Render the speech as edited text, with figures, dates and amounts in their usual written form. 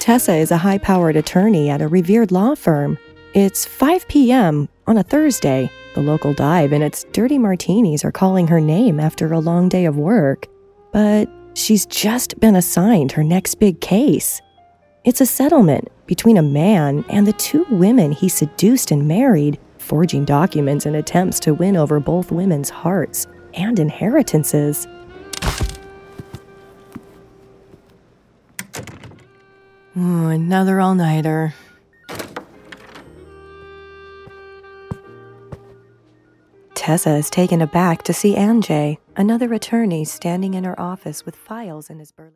Tessa is a high-powered attorney at a revered law firm. It's 5 p.m. on a Thursday. The local dive and its dirty martinis are calling her name after a long day of work. But she's just been assigned her next big case. It's a settlement between a man and the two women he seduced and married, forging documents in attempts to win over both women's hearts and inheritances. Another all-nighter. Tessa is taken aback to see Anjay, another attorney, standing in her office with files in his burly...